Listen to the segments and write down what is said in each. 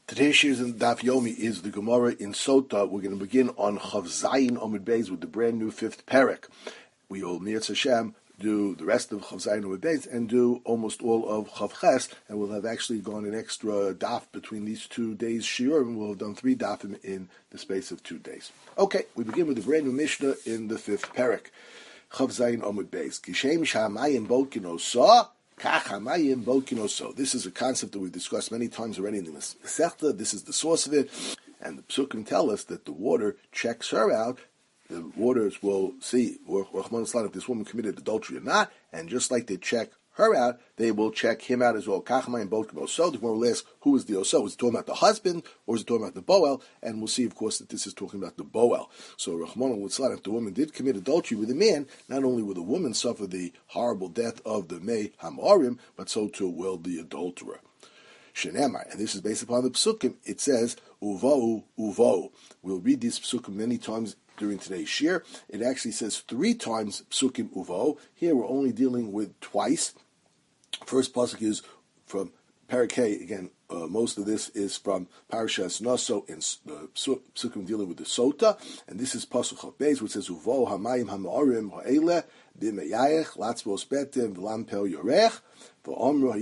Today's shiur in Daf Yomi is the Gemara in Sota. We're going to begin on Chav Zayin Amud Beis with the brand new fifth parak. We will, Mirz Hashem, do the rest of Chav Zayin Amud Beis and do almost all of Chav Ches, and we'll have actually gone an extra daf between these 2 days shiur, and we'll have done 3 dafim in the space of 2 days. Okay, we begin with the brand new Mishnah in the fifth parak. Chav Zayin Amud Beis. Kishem Shamayim Bolkino Sa. This is a concept that we've discussed many times already in the Masechta. This is the source of it, and the Psukim tell us that the water checks her out. The waters will see, if this woman committed adultery or not, and just like they check her out, they will check him out as well. So the Gemara will ask, who is the Oso? Is it talking about the husband, or is it talking about the Boel? And we'll see, of course, that this is talking about the Boel. So Rahman al-Litzlan, if the woman did commit adultery with a man, not only will the woman suffer the horrible death of the Mei Hamarim, but so too will the adulterer. Shenemar, and this is based upon the Psukim, it says, Uvo, Uvo. We'll read these Psukim many times during today's shiur. It actually says 3 times Psukim Uvo. Here we're only dealing with twice. First pasuk is from Parak Hey. Again, most of this is from Parashas Naso in Psukim dealing with the Sota, and this is pasuk Chav Beis, which says Uvo Hamayim Hamarim Ha'eleh B'Meyayech Latzvos Betim V'Lam Pel Yorech. So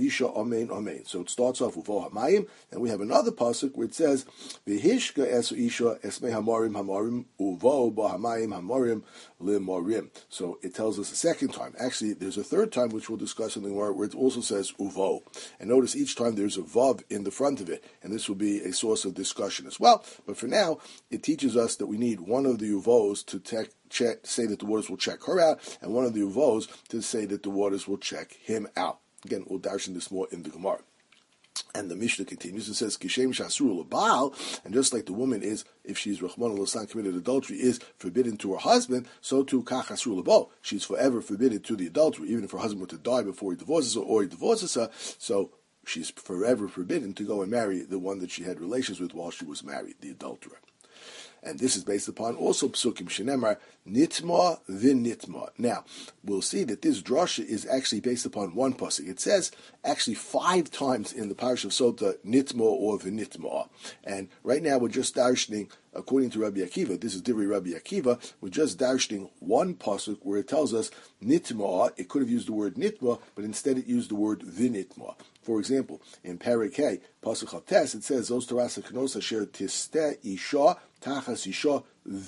it starts off with Uvo Hamayim, and we have another pasuk where it says V'Hishka Esu Isha Esmei Hamarim Hamarim Uvo B'Hamayim Hamarim L'Morim. So it tells us a second time. Actually, there's a third time which we'll discuss in the word where it also says Uvo. And notice each time there's a vav in the front of it, and this will be a source of discussion as well. But for now, it teaches us that we need one of the uvos to say that the waters will check her out, and one of the uvos to say that the waters will check him out. Again, we'll darshan this more in the Gemara. And the Mishnah continues and says, Kishem Shasur L'Baal, and just like the woman is, if she's Rahman al committed adultery, is forbidden to her husband, so too Kach Asur L'Bo. She's forever forbidden to the adultery, even if her husband were to die before he divorces her, or he divorces her, so she's forever forbidden to go and marry the one that she had relations with while she was married, the adulterer. And this is based upon also Psukim Shenemar, Nitma V'Nitma. Now, we'll see that this drasha is actually based upon one pasuk. It says actually 5 times in the parish of Sota, Nitma or V'Nitma. And right now we're just darshaning, according to Rabbi Akiva, this is Divrei Rabbi Akiva, we're just darshaning one pasuk where it tells us Nitma. It could have used the word Nitma, but instead it used the word V'Nitma. For example, in Parak Hey, pasuk Chav it says, Zos Torasa Knos Asher Tiste Isha Tachas Isha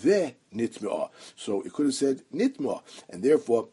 V'Nitma. So it could have said Nitma, and therefore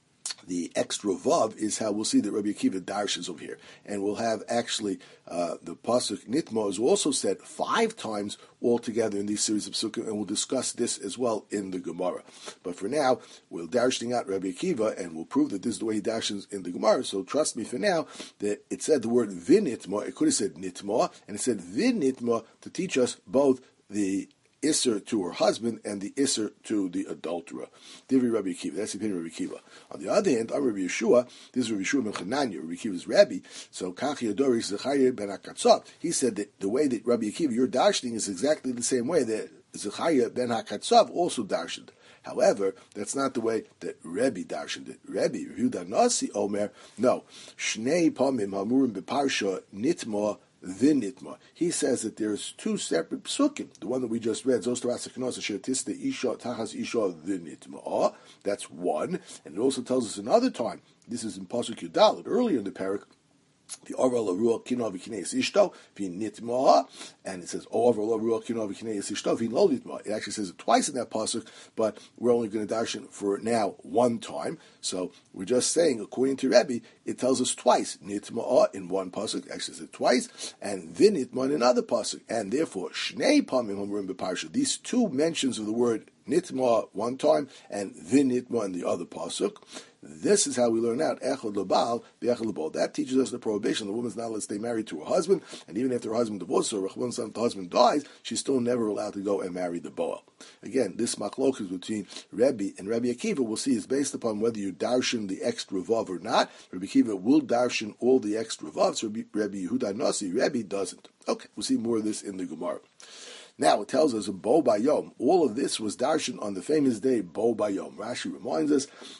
the extra vav is how we'll see that Rabbi Akiva darshans over here. And we'll have actually the pasuk Nitma is also said 5 times altogether in these series of psukim, and we'll discuss this as well in the Gemara. But for now, we're darshaning out Rabbi Akiva, and we'll prove that this is the way he darshans in the Gemara. So trust me for now that it said the word V'Nitma, it could have said Nitma, and it said V'Nitma to teach us both the Isser to her husband and the Isser to the adulterer. Divrei Rabbi Akiva. That's the opinion of Rabbi Akiva. On the other hand, I'm Rabbi Yeshua. This is Rabbi Yeshua ben Chananya, Rabbi Akiva's Rabbi. So Kachi Adori Zechariah ben Hakatzot. He said that the way that Rabbi Akiva, you're darshaning, is exactly the same way that Zechariah ben Hakatzot also darshaned. However, that's not the way that Rebbe darshaned it. Rebbe, Yehuda Nasi Omer, no. Shnei Pamim Hamurim Beparsha Nitma V'Nitma. He says that there's 2 separate psukim. The one that we just read, Zos Torasa Knos Asher Tiste Isha Tachas Isha V'Nitma. That's one. And it also tells us another time. This is in pasuk Yudalit, earlier in the parak. The Oral Ruach Kino V'Kineis Ishto V'Nitma, and it says Oral Ruach Kino V'Kineis Ishto V'Lo Nitma. It actually says it twice in that pasuk, but we're only going to darshan for now 1 time. So we're just saying, according to Rebbe, it tells us twice Nitma in one pasuk. It actually says it twice, and V'Nitma in another pasuk, and therefore Shnei Pamim Homerim B'Parsha. These 2 mentions of the word Nitma 1 time and V'Nitma in the other pasuk. This is how we learn out Echad L'Baal V'Echad L'Baal. That teaches us the prohibition. The woman's not allowed to stay married to her husband, and even after her husband divorces her, if the husband dies, she's still never allowed to go and marry the Boel. Again, this machlokes between Rebbe and Rabbi Akiva, we'll see, is based upon whether you darshan the extra vav or not. Rabbi Akiva will darshan all the extra vavs. Rabbi Yehuda Nasi, Rebbe doesn't. Okay, we'll see more of this in the Gemara. Now it tells us Bo Bayom. All of this was darshan on the famous day Bo Bayom. Rashi reminds us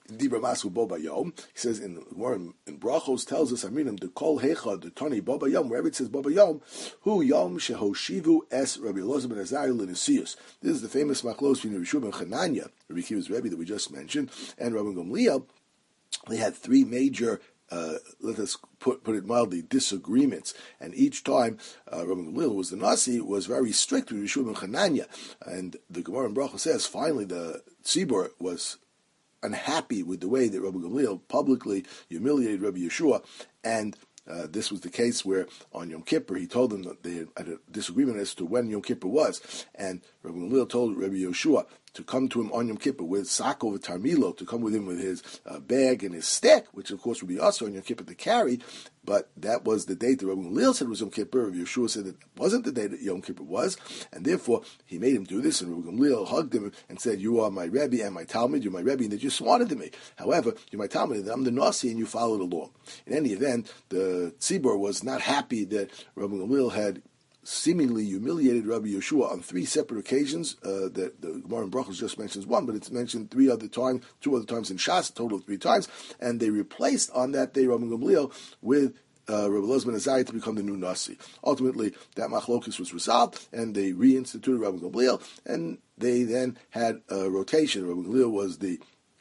Dibra Masku Boba Yom. He says in Brachos tells us, Aminim, the Kol Hecha, the Tani Boba Yom, wherever it says Boba Yom, Hu Yom Shehoshivu Es Rabbi Elazar ben Azariah L'Nesius. This is the famous Machlos between Rabbi Shua ben Chananya, Rabbi Akiva's Rebbe that we just mentioned, and Rabbi Gamliel. They had three major, let us put it mildly, disagreements. And each time Rabbi Gamliel, who was the Nasi, was very strict with Yeshua ben Chananya. And the Gemara in Bracha says, finally the Tzibor was unhappy with the way that Rabbi Gamliel publicly humiliated Rabbi Yeshua, and this was the case where on Yom Kippur he told them that they had a disagreement as to when Yom Kippur was, and Rabbi Gamliel told Rabbi Yeshua to come to him on Yom Kippur with Sako Tarmilo, to come with him with his bag and his stick, which of course would be also on Yom Kippur to carry, but that was the date that Rabbi Gamliel said was Yom Kippur. Rabbi Yeshua said that it wasn't the day that Yom Kippur was, and therefore he made him do this, and Rabbi Gamliel hugged him and said, you are my Rebbe and my Talmud, you're my Rebbe, and that you're smarter than me. However, you're my Talmud, and I'm the Nasi, and you followed along. In any event, the Tzibor was not happy that Rabbi Gamliel had seemingly humiliated Rabbi Yeshua on three separate occasions. That the Gemara in Brachos just mentions one, but it's mentioned two other times in Shas, a total of 3 times, and they replaced on that day Rabbi Gamliel with Rabbi Elazar ben Azariah to become the new Nasi. Ultimately, that machlokus was resolved, and they reinstituted Rabbi Gamliel, and they then had a rotation. Rabbi Gamliel was the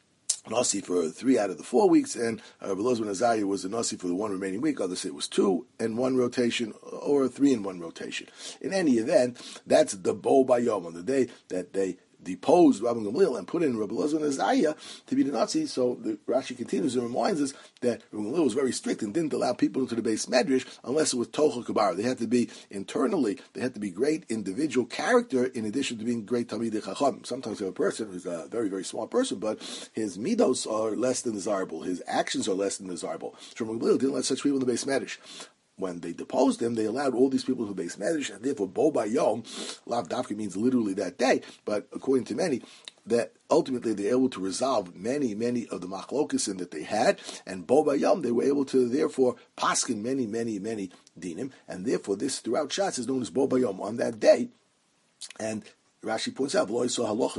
Nasi for 3 out of the 4 weeks, and Rabbi Elazar ben Azariah was the Nasi for the one remaining week. Others say it was 2 in 1 rotation, or 3 in 1 rotation. In any event, that's the Bo Bayom, on the day that they deposed Rabbi Gamliel and put in Rabbi Elazar ben Azariah to be the Nasi. So the Rashi continues and reminds us that Rabbi Gamliel was very strict and didn't allow people into the base medrash unless it was Tocha Kabara. They had to be internally, they had to be great individual character in addition to being great Talmidei Chacham. Sometimes you have a person who's a very, very smart person, but his midos are less than desirable, his actions are less than desirable. So Rabbi Gamliel didn't let such people in the base medrash. When they deposed him, they allowed all these people to base medrash, and therefore Bo Bayom, Lav Dafka means literally that day, but according to many, that ultimately they were able to resolve many of the machlokesim that they had, and Bo Bayom, they were able to therefore paskin many dinim, and therefore this throughout Shas is known as Bo Bayom on that day, and Rashi points out, they were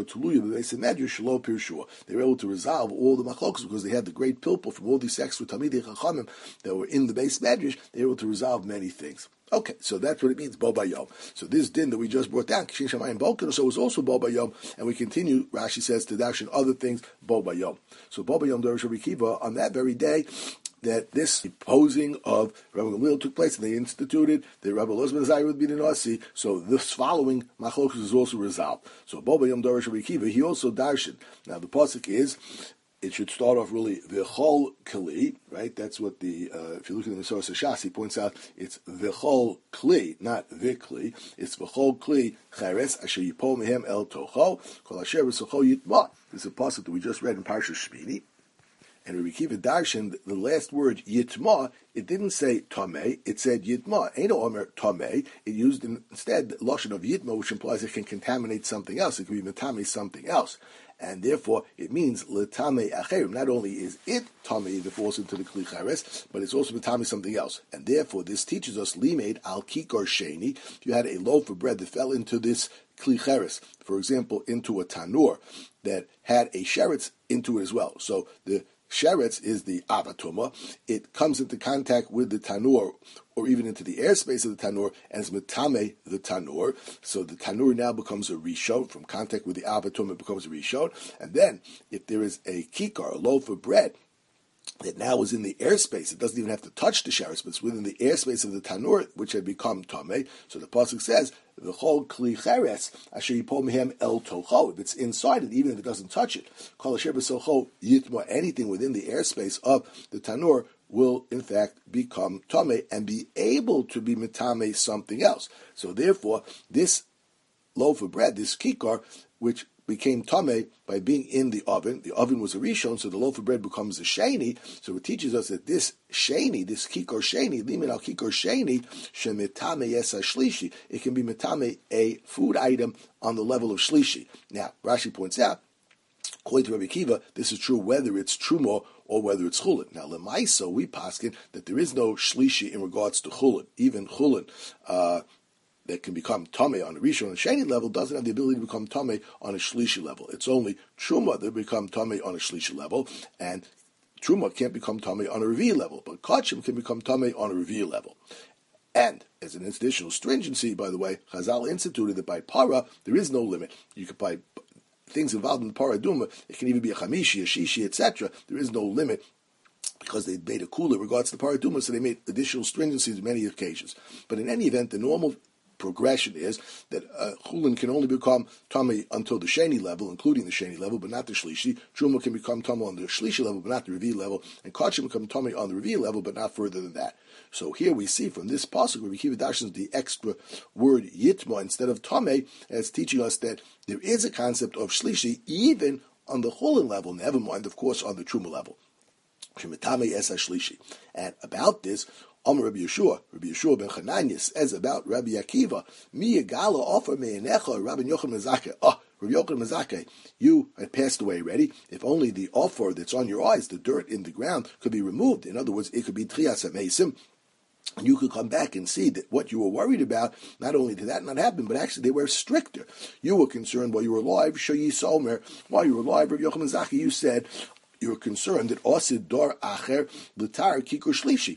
able to resolve all the machlokas because they had the great pilpul from all these extra Talmidei Chachamim that were in the base medrash. They were able to resolve many things. Okay, so that's what it means, Bo Bayom. So this din that we just brought down, Kishin Shamayim Balkan, so it was also Bo Bayom, and we continue, Rashi says, to darshan other things, Bo Bayom. So Bo Bayom, Dorish Rabbi Akiva, on that very day, that this deposing of Rabbi Gamliel took place, and they instituted that Rabbi Elazar ben Azariah would be the Nasi, so this following machlokus is also resolved. So Bo Bayom Dorish Rabbi Akiva, he also darshan. Now the pasuk is, it should start off really v'chol kli, right? That's what the if you look at the Mesorah Shas, he points out it's v'chol kli, not v'kli. It's v'chol kli cheres asher yipol mehem el tocho kol asher v'socho yitma. This is a pasuk that we just read in Parshas Shmini. And Rabbi Akiva darshan, the last word yitma, it didn't say tameh, it said yitma. Eino omer tameh. It used instead the lashon of yitma, which implies it can contaminate something else. It can be metame something else. And therefore, it means letame acherim. Not only is it tamei that falls into the kli chares, but it's also metame something else. And therefore, this teaches us limeid al kikor sheni. If you had a loaf of bread that fell into this kli chares, for example, into a tanur that had a sheretz into it as well. So the sheretz is the avatuma. It comes into contact with the tanur, or even into the airspace of the tanur, and is metame the tanur. So the tanur now becomes a rishon. From contact with the avatuma, it becomes a rishon. And then, if there is a kikar, a loaf of bread, that now is in the airspace, it doesn't even have to touch the sheretz, but it's within the airspace of the tanur, which had become tameh. So the pasuk says, "V'chol kli cheres asher yipol mehem el tocho." If it's inside it, even if it doesn't touch it, kol asher b'socho yitma, anything within the airspace of the tanur will in fact become tameh and be able to be metame something else. So therefore, this loaf of bread, this kikar, which became tameh by being in the oven was a rishon, so the loaf of bread becomes a sheni. So it teaches us that this sheni, this kikor sheni, limin al kikor sheni, shemitame yesa shlishi, it can be mitame a food item on the level of shlishi. Now, Rashi points out, according to Rabbi Akiva, this is true whether it's trumo or whether it's chulin. Now, lemaisa, we paskin that there is no shlishi in regards to chulin. Even chulin, that can become Tameh on a Rishon and Sheni level doesn't have the ability to become Tameh on a Shlishi level. It's only Truma that become Tameh on a Shlishi level, and Truma can't become Tameh on a Revi level, but Kachim can become Tameh on a Revi level. And as an additional stringency, by the way, Chazal instituted that by Para, there is no limit. You could buy things involved in the Para Duma, it can even be a Chamishi, a Shishi, etc. There is no limit, because they made a kula regards to the Paraduma, so they made additional stringencies on many occasions. But in any event, the normal progression is that chulin can only become Tameh until the Sheni level, including the Sheni level, but not the Shlishi. Truma can become Tameh on the Shlishi level, but not the Revi level. And Kachim can become Tameh on the Revi level, but not further than that. So here we see from this pasuk where Rabbi Akiva darshans the extra word Yitma instead of Tameh, as teaching us that there is a concept of Shlishi even on the chulin level, never mind, of course, on the Truma level. And about this, Rabbi Yeshua ben Chananya says about Rabbi Akiva, Mi Yagala offer me'enecha Rabbi Yochanan Mezakeh. Rabbi Yochanan Mezakeh, you had passed away already. If only the offer that's on your eyes, the dirt in the ground, could be removed. In other words, it could be Trias HaMeisim. And you could come back and see that what you were worried about, not only did that not happen, but actually they were stricter. You were concerned while you were alive, Shayi Somer, while you were alive, Rabbi Yochanan Mezakeh, you said, you were concerned that Osid Dor Acher L'tar Kikur Shlishi.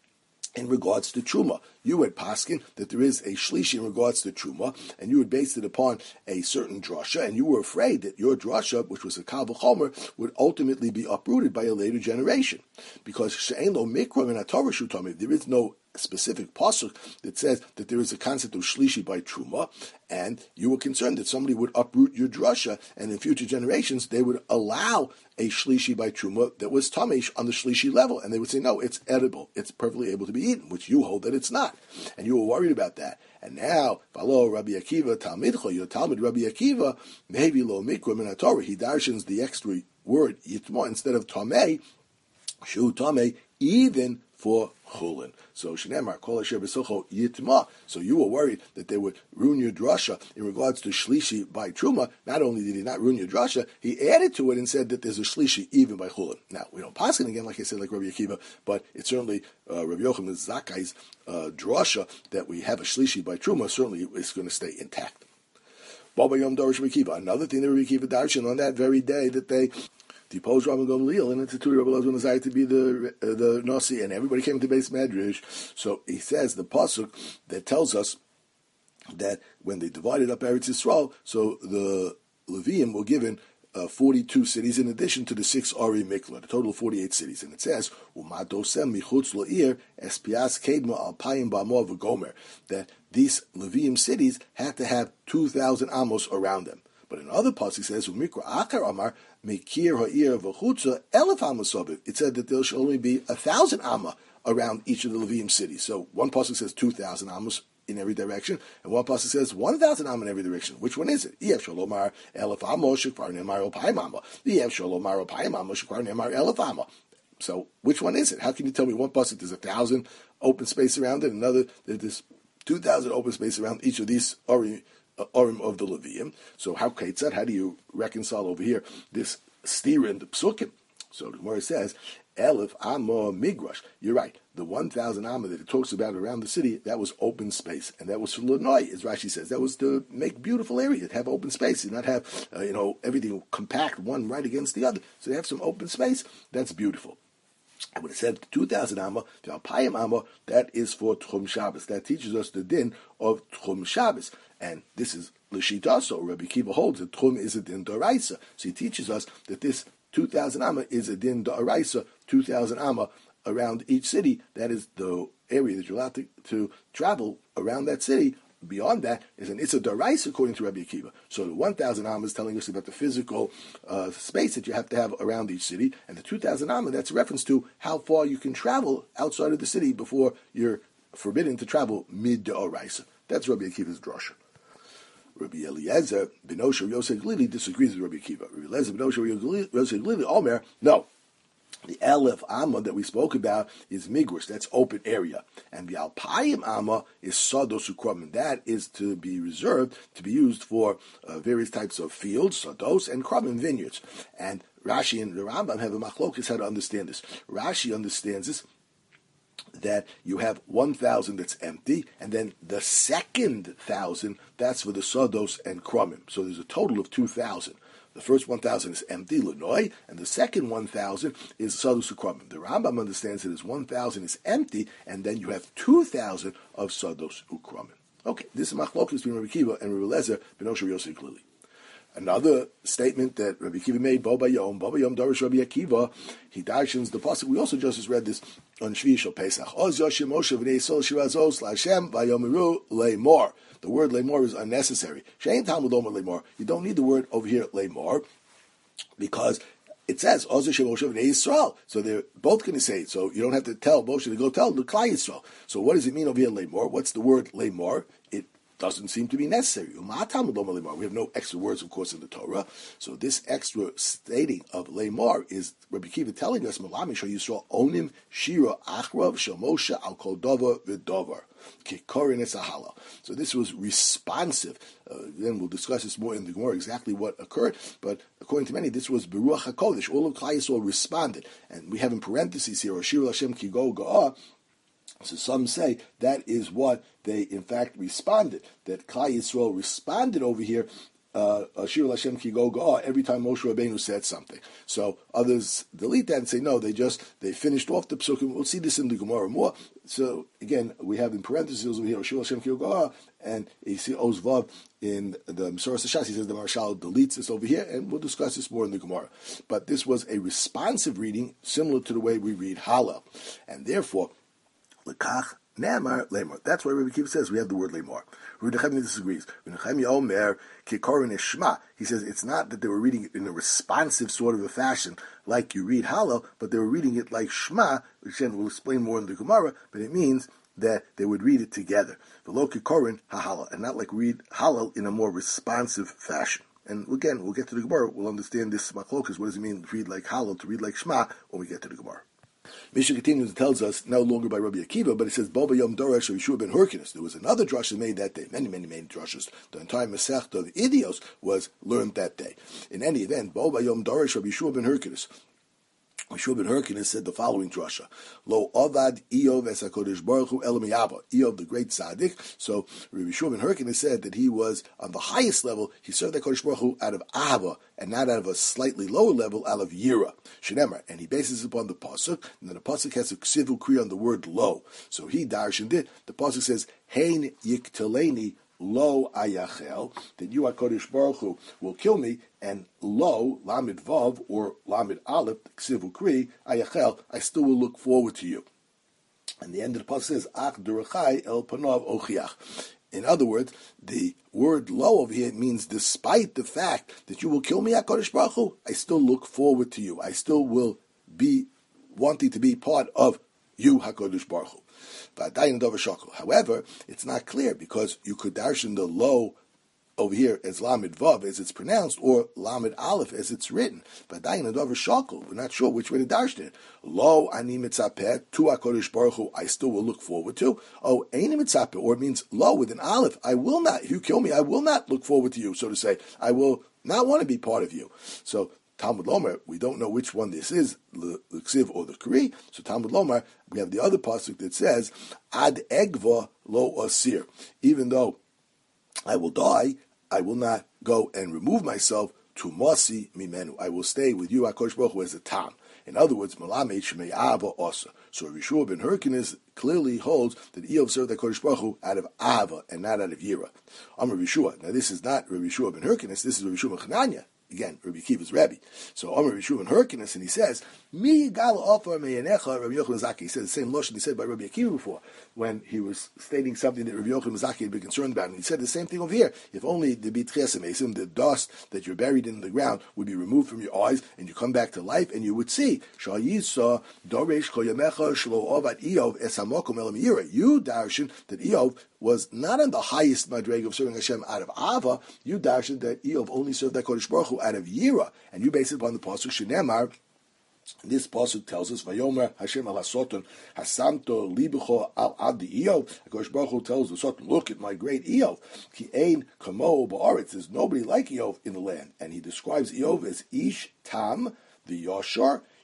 In regards to Truma, you had paskin that there is a Shlishi in regards to Truma, and you had based it upon a certain drasha, and you were afraid that your drasha, which was a Kal V'chomer, would ultimately be uprooted by a later generation. Because She'en Lo Mikra Min HaTorah Shu Tameh, there is no specific pasuk that says that there is a concept of Shlishi by Truma, and you were concerned that somebody would uproot your drasha, and in future generations they would allow a Shlishi by Truma that was Tamesh on the Shlishi level, and they would say, no, it's edible, it's perfectly able to be eaten, which you hold that it's not. And you were worried about that. And now, Valo Rabbi Akiva, Talmidcho, your Talmud Rabbi Akiva, maybe Lo Mikra Min HaTorah, he darshans the extra word Yitma instead of Tameh, Shu Tameh, even for chulin. So Shneimar Kol Asher B'Socho Yitma. So you were worried that they would ruin your drasha in regards to Shlishi by Truma. Not only did he not ruin your drasha, he added to it and said that there's a Shlishi even by chulin. Now we don't pass it again, like I said, like Rabbi Akiva, but it's certainly Rabbi Yochanan Zakai's drasha that we have a Shlishi by Truma. Certainly is going to stay intact. Baba Yom Dorish Rabbi Akiva. Another thing that Rabbi Akiva darshan on that very day that they deposed Rabbi Gamliel and instituted Rabbi Elazar Nazai to be the Nasi, and everybody came to base Medrash. So he says the pasuk that tells us that when they divided up Eretz Yisrael, so the Leviim were given 42 cities in addition to the 6 Ari Mikla, a total of 48 cities. And it says, Umadosem michutz la'ir espias kedma alpayim ba'amor v'gomer, that these Leviim cities had to have 2,000 amos around them. But in other parts, he says, "Umikra akar amar mekir ha'ir v'chutza elef amasobit." It said that there should only be 1,000 amma around each of the Levium cities. So one pasuk says 2,000 amos in every direction, and one pasuk says 1,000 amma in every direction. Which one is it? Ef shalomar elef amos shekvar nemar opayim amma. Ef shalomar opayim amma shekvar nemar elef amma. So which one is it? How can you tell me one pasuk there's 1,000 open space around it, another there's 2,000 open space around each of these Orim of the Levium? So how Ketzad? How do you reconcile over here this stira in the Psukim? So the Gemara says, Elif Amma Migrash. You're right. The 1,000 Amma that it talks about around the city, that was open space, and that was for Lanoi, as Rashi says. That was to make beautiful areas, have open space, and not have everything compact one right against the other. So they have some open space. That's beautiful. I would have said 2,000 Amma, the Alpayim Amma, that is for Tchum Shabbos. That teaches us the din of Tchum Shabbos. And this is L'Shita, so Rabbi Akiva holds that Tchum is a din d'oraisa. So he teaches us that this 2,000 Amma is a din d'oraisa, 2,000 Amma around each city. That is the area that you're allowed to travel around that city. Beyond that is an Issa d'oraisa according to Rabbi Akiva. So the 1,000 Amma is telling us about the physical space that you have to have around each city, and the 2,000 Amma, that's a reference to how far you can travel outside of the city before you're forbidden to travel mid d'oraisa. That's Rabbi Akiva's drasha. Rabbi Eliezer ben Osher Yosef Glili disagrees with Rabbi Akiva. Rabbi Eliezer ben Osher Yosef Glili, Omer, no. The Elef Amma that we spoke about is Migrush, that's open area. And the Alpayim Amma is Sados Ukram, and that is to be reserved, to be used for various types of fields, Sados, and Kram vineyards. And Rashi and the Rambam have a machlokes how to understand this. Rashi understands this that you have 1,000 that's empty, and then the second 1,000, that's for the Sodos and Kromim. So there's a total of 2,000. The first 1,000 is empty, Lenoi, and the second 1,000 is Sodos and Kromim. The Rambam understands that 1,000 is empty, and then you have 2,000 of Sodos and Kromim. Okay, this is Machlokes between Rabbi Akiva and Rabbi Eliezer ben Osher Yosef Glili. Another statement that Rabbi Akiva made, Boba Yom Darish Rabbi Akiva, he darshans the pasuk. We also just read this on Shvi Shel Pesach. Oz Yoshim Moshe v'nei Yisrael shirazos la'Hashem v'yomeru le'mor. The word le'mor is unnecessary. Shein Talmud Omer le'mor. You don't need the word over here le'mor, because it says Oz Yoshim Moshe v'nei Yisrael. So they're both going to say it. So you don't have to tell Moshe to go tell the Klai Yisrael. So what does it mean over here le'mor? What's the word le'mor? It doesn't seem to be necessary. We have no extra words, of course, in the Torah. So this extra stating of Lemar is Rabbi Akiva telling us, Malami Shal Yisrael Onim Shira Achrav Shel Moshe Al Kol Dover V'Dover Kikorin Esahala. So this was responsive. Then we'll discuss this more in the Gemara, exactly what occurred. But according to many, this was Beruach HaKodesh. All of Klai Yisrael responded. And we have in parentheses here, Shira Hashem Ki Go Ga'ah. So some say that is what they in fact responded. That Klai Yisrael responded over here, Shir Hashem Ki Go Ga'ah, every time Moshe Rabbeinu said something. So others delete that and say no, they finished off the psukim. We'll see this in the Gemara more. So again, we have in parentheses over here Shir Hashem Ki Go Ga'ah, and you see Oz Vav in the Mesorah Shas. He says the Marshal deletes this over here, and we'll discuss this more in the Gemara. But this was a responsive reading, similar to the way we read Hallel, and therefore Lekach Nemar Lemor. That's why Rabbi Akiva says we have the word Lemor. Rabbi Nechemia disagrees. Rabbi Nechemia Omer Kikorin Eshma. He says it's not that they were reading it in a responsive sort of a fashion like you read Hallel, but they were reading it like Shema, which then we'll explain more in the Gemara, but it means that they would read it together. V'lo Kikorin HaHallel, and not like read Hallel in a more responsive fashion. And again, we'll get to the Gemara, we'll understand this machlokas. What does it mean to read like Hallel, to read like Shema, when we get to the Gemara. Mishnah continues and tells us, no longer by Rabbi Akiva, but it says, Boba Yom Doresh Yeshua ben Hyrcanus. There was another drasha made that day. Many drashas. The entire Masechta of Idios was learned that day. In any event, Boba Yom Doresh Rabbi Yeshua ben Hyrcanus. Yeshua ben Hyrcanus said the following drasha: Lo avad Eov es HaKodesh Baruch Hu el miyava. Eov, the great tzaddik. So Rabbi Yeshua ben Hyrcanus said that he was on the highest level. He served the HaKodesh Baruch Hu out of ahava, and not out of a slightly lower level, out of yira. Shenemar, and he bases it upon the pasuk, and then the pasuk has a ksivu kri on the word lo. So he darshaned it. The pasuk says, Hein yikteleni lo ayachel, that you, HaKodesh Baruch Hu, will kill me, and lo, lamid vav, or lamid aleph, ksivu kri, ayachel, I still will look forward to you. And the end of the pasuk says, ach durachai el panav ochiach. In other words, the word lo over here means despite the fact that you will kill me, HaKodesh Baruch Hu, I still look forward to you. I still will be wanting to be part of you, HaKodesh Baruch Hu. However, it's not clear, because you could darshan the lo over here as Lamed Vav as it's pronounced, or Lamed Aleph as it's written. We're not sure which way to darshan it. Lo ani mitzapeh to HaKodesh Baruch Hu, I still will look forward to. Oh, eini mitzapeh, or it means lo with an Aleph. I will not, if you kill me, I will not look forward to you, so to say. I will not want to be part of you. So Talmud Lomar, we don't know which one this is, the Ksiv or the Kri. So Talmud Lomar, we have the other pasuk that says, Ad egva lo asir. Even though I will die, I will not go and remove myself to Masi Mimenu. I will stay with you, HaKodesh Baruch Hu, as a Tam. In other words, Malamed Shmei Ava Osa. So Yeshua ben Hyrcanus clearly holds that Eov served HaKodesh Baruch Hu out of Ava and not out of Yira. Amar Yeshua. Now this is not Rabbi Yeshua ben Hyrcanus, this is Rabbi Yeshua ben Chananya. Again, Rabbi Akiva's Rebbe. So Amar Yeshua ben Hyrcanus, and he says, Mi gal offer me'anecha Rabbi Yochanan Zaki. He said the same lashon he said by Rabbi Akiva before, when he was stating something that Rabbi Yochanan Zaki had been concerned about. And he said the same thing over here. If only the bitchesemesim, the dust that you're buried in the ground, would be removed from your eyes, and you come back to life, and you would see, Sha'yisa doresh koyamecha shlo avad Eov es hamokum elam yira. You darshan that Eov was not on the highest madreg of serving Hashem out of Ava. You darshan that Eov only served that Kodesh Baruch Hu out of Yira, and you base it upon the pasuk Shenemar. This pasuk tells us, "Vayomer Hashem al hasoton hasamto libecho al adi Eov." HaKadosh Baruch Hu tells the Soton, "Look at my great Eov. Ki ein kamo ba'aretz." There's nobody like Eov in the land, and he describes Eov as Ish Tam, the Yashar,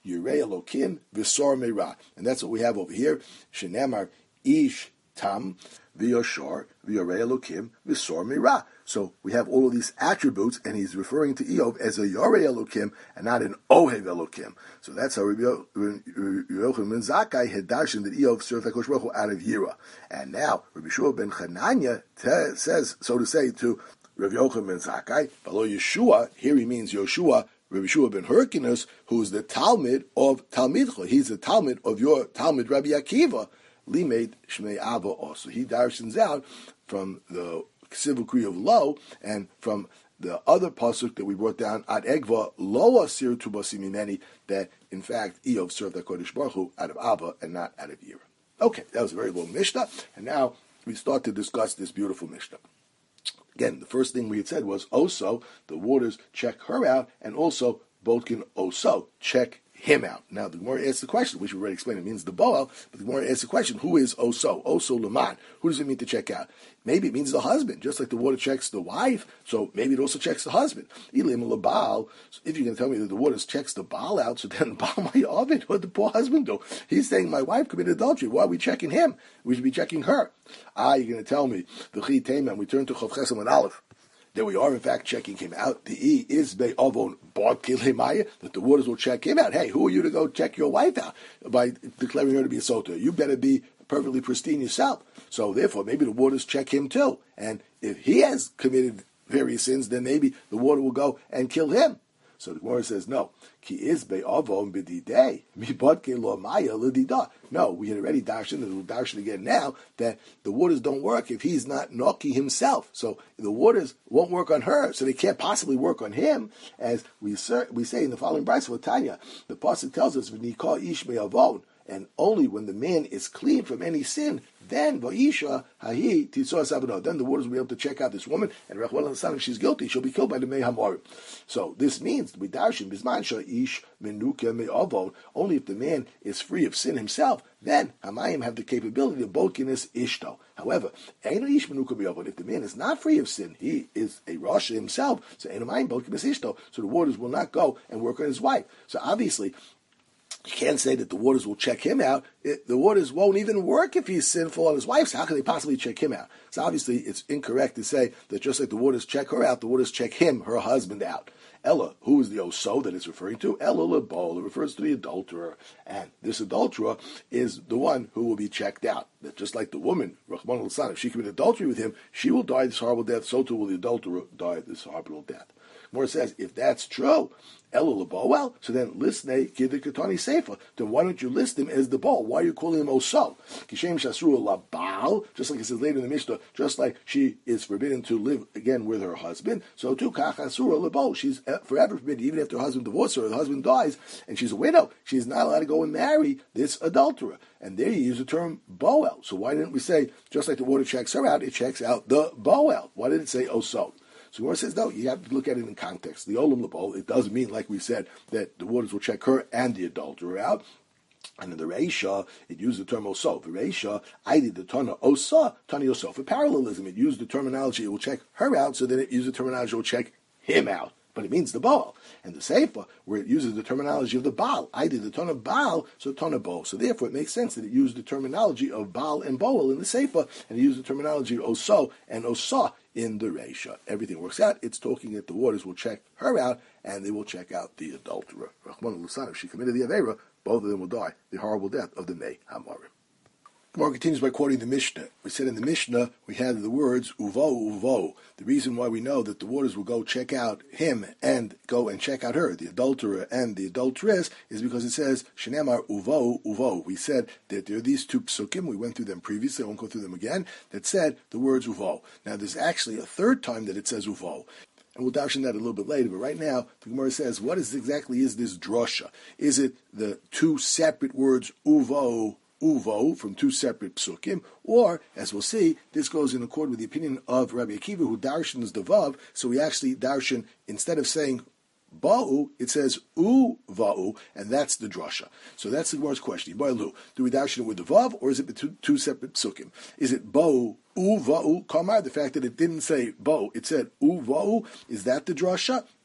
Yirei Elokim v'sor meira. And that's what we have over here. Shenemar ish tam v'yoshor v'yirei Elokim v'sor meira. So we have all of these attributes, and he's referring to Eov as a Yorei Elokim and not an Ohev Elokim. So that's how Rabbi Yochanan ben Zakkai had darshan that Eov served HaKadosh Baruch Hu out of Yira. And now Rabbi Shua ben Chananya says, so to say, to Rabbi Yochanan ben Zakkai, Balo Yeshua, here he means Yoshua, Rabbi Shua ben Hyrcanus, who is the Talmud of Talmidcha. He's the Talmud of your Talmud Rabbi Akiva. Limed Shmei Ava also. He darshans out from the Sivu Kri of Lo, and from the other pasuk that we brought down at Egva, Lo Asir Tubasi Mimeni, that in fact Eov served HaKadosh Baruch Hu out of Abba and not out of Yira. Okay, that was a very long Mishnah, and now we start to discuss this beautiful Mishnah. Again, the first thing we had said was also the waters check her out, and also Bodkin also check him out. Now the Gemara asks the question, which we already explained, it means the Boel, but the Gemara asks the question, who is Oso? Oso Laman. Who does it mean to check out? Maybe it means the husband, just like the water checks the wife, so maybe it also checks the husband. Ilim Labal, if you're going to tell me that the water checks the Baal out, so then Baal my Ovid, what did the poor husband do? He's saying my wife committed adultery. Why are we checking him? We should be checking her. You're going to tell me, the Chi Teman, we turn to Chav Chesam and Aleph, that we are in fact checking him out. The E is Be Avon Bar Kilhemaya, that the waters will check him out. Hey, who are you to go check your wife out by declaring her to be a sota? You better be perfectly pristine yourself. So therefore, maybe the waters check him too. And if he has committed various sins, then maybe the water will go and kill him. So the Gemara says, no. Ki is be'avon b'didei, mibotke lo maya l'dida. No, we had already darshan, and we'll darshan again now, that the waters don't work if he's not noki himself. So the waters won't work on her, so they can't possibly work on him. As we say in the following brayso of Tanya, the pasuk tells us, v'nikah ish me'avon, and only when the man is clean from any sin, then va'isha hahi titzor sabano. Then the waters will be able to check out this woman, and if she's guilty, she'll be killed by the mei hamorim. So this means we darshan bisman ish menuke me'avon. Only if the man is free of sin himself, then hamayim have the capability of bodkinis ishto. However, eino ish menuke me'avon. If the man is not free of sin, he is a rasha himself. So eino hamayim bodkinis ishto. So the waters will not go and work on his wife. So obviously, you can't say that the waters will check him out. The waters won't even work if he's sinful on his wife. So how can they possibly check him out? So obviously it's incorrect to say that just like the waters check her out, the waters check him, her husband, out. Ella, who is the oso that it's referring to? Ella lebol, it refers to the adulterer. And this adulterer is the one who will be checked out. That just like the woman, Rahman al-San, if she committed adultery with him, she will die this horrible death, so too will the adulterer die this horrible death. More says, if that's true, Elul Boel, so then listne Kidikatani Sefer. Then why don't you list him as the Baal? Why are you calling him Oso? Kishem Shasru Labal, just like it says later in the Mishnah, just like she is forbidden to live again with her husband, so too Kachasura Labal. She's forever forbidden, even after her husband divorces her, the husband dies, and she's a widow. She's not allowed to go and marry this adulterer. And there you use the term Boel. So why didn't we say, just like the water checks her out, it checks out the Boel? Why did it say Oso? So Gemara says, no, you have to look at it in context. The Olam Labol, it doesn't mean, like we said, that the waters will check her and the adulterer out. And in the Reisha, it used the term Oso. The Reisha, I did the Tana Osa, Tani Oso. For parallelism, it used the terminology, it will check her out, so then it used the terminology, it will check him out. But it means the Baal. And the Sefer, where it uses the terminology of the Baal, I did the Tana Baal, so Tana Bo. So therefore, it makes sense that it used the terminology of Baal and Boel in the Sefer, and it used the terminology of Oso and Osa in the Reisha. Everything works out. It's talking that the waters will check her out, and they will check out the adulterer. Rahman al-San, if she committed the Avera, both of them will die the horrible death of the Mei Hamorim. Gemara continues by quoting the Mishnah. We said in the Mishnah, we had the words, uvo, uvo. The reason why we know that the waters will go check out him and go and check out her, the adulterer and the adulteress, is because it says, Shenemar uvo, uvo. We said that there are these two psukim, we went through them previously, I won't go through them again, that said the words uvo. Now there's actually a third time that it says uvo. And we'll dash on that a little bit later, but right now, the Gemara says, what exactly is this drosha? Is it the two separate words uvo, uvo, from two separate psukim, or, as we'll see, this goes in accord with the opinion of Rabbi Akiva, who darshans the vav, so we actually darshan, instead of saying ba'u, it says u-va'u, and that's the drasha. So that's the Gemara's question. Do we darshan it with the vav, or is it with two separate psukim? Is it ba'u, u-va'u, kamar? The fact that it didn't say ba'u, it said u-va'u, is that the drasha?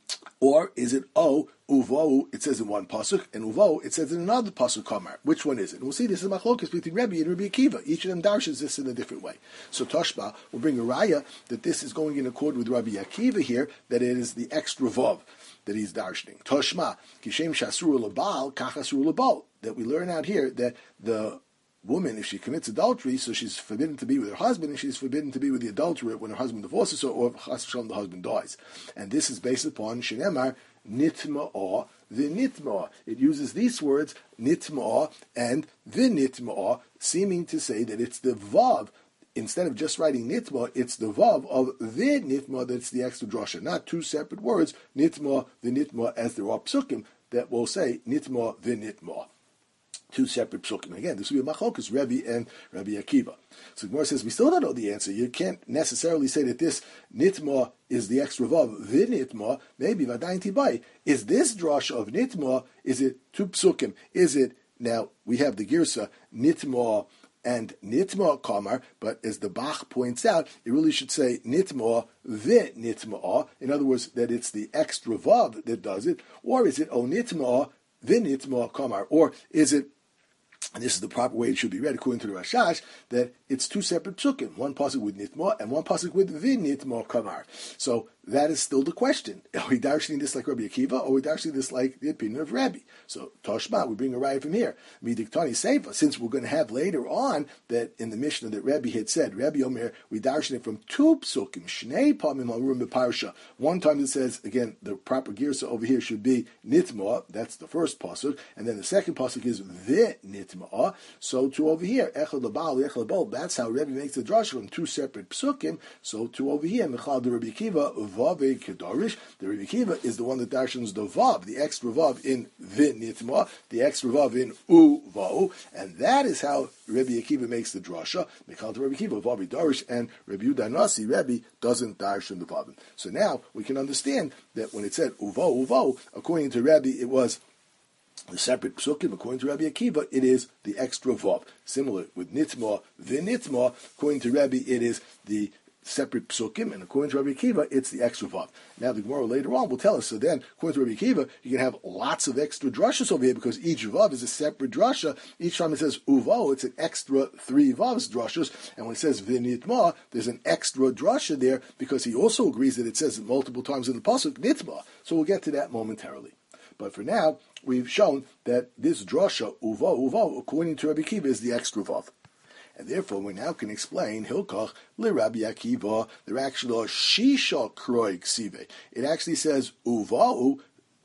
Or is it uvo? It says in one pasuk, and uvo it says in another pasuk kamar. Which one is it? And we'll see this is machlokes between Rebbe and Rabbi Akiva. Each of them darshes this in a different way. So Toshba will bring a raya that this is going in accord with Rabbi Akiva here, that it is the extra vav that he's darshaning. Toshma kishem shasru lebal kachasru lebal. That we learn out here that the woman, if she commits adultery, so she's forbidden to be with her husband, and she's forbidden to be with the adulterer when her husband divorces her, or chas v'shalom the husband dies. And this is based upon shenemar nitma'ah v'nitma'ah. It uses these words nitma'ah and v'nitma'ah, seeming to say that it's the vav. Instead of just writing nitma, it's the vav of the nitma that's the extra drasha, not two separate words, nitma, the nitma, as there are psukim that will say nitma, the nitma. Two separate psukim. Again, this will be a machlokes, Rebbe and Rabbi Akiva. So Gemara says, we still don't know the answer. You can't necessarily say that this nitma is the extra vav, the nitma, maybe vadayin tibai. Is this drasha of nitma, is it two psukim? Is it, now, we have the girsa, nitma, and nitma kamar, but as the Bach points out, it really should say nitma the nitma. In other words, that it's the extra vav that does it, or is it o nitma the nitma kamar, or is it, and this is the proper way it should be read according to the Rashash, that it's two separate psukim, one pasuk with nitma and one pasuk with the nitma kamar. So that is still the question. Are we darshaning this like Rabbi Akiva, or are we darshaning this like the opinion of Rabbi? So Toshma, we bring a raya from here. Midiktani Seifa, since we're going to have later on that in the Mishnah that Rabbi had said, Rabbi Omer, we darshan it from two psukim, Shnei Pamim Hamurim B'Parsha. One time it says, again, the proper girsa over here should be nitma, that's the first pasuk, and then the second pasuk is the nitma. So too over here, Echad Labal, Echad Labal, that's how Rabbi makes the drasha from two separate psukim. So too over here, Mechal de Rabbi Akiva, Vav Kedarish. The Rabbi Akiva is the one that darshans the vav, the extra vav in the nitma, the extra vav in uvo, and that is how Rabbi Akiva makes the drasha. Mechal to Rabbi Akiva, Vav Darish, and Rabbi Yehuda Nasi, Rabbi doesn't darshan the vav. So now we can understand that when it said uvo, according to Rabbi, it was the separate psukim. According to Rabbi Akiva, it is the extra vav. Similar with nitma, the nitma. According to Rabbi, it is the separate psukim, and according to Rabbi Akiva, it's the extra vav. Now the Gemara later on will tell us, so then, according to Rabbi Akiva, you can have lots of extra drashas over here, because each vav is a separate drasha. Each time it says uvo, it's an extra three vavs drashas, and when it says v'nitma, there's an extra drasha there, because he also agrees that it says it multiple times in the pasuk, nitma. So we'll get to that momentarily. But for now, we've shown that this drasha, uvo, according to Rabbi Akiva, is the extra vav. And therefore, we now can explain Hilkach Rabbi Akiva. There actually are Shisha Kroi Ksive. It actually says Uvau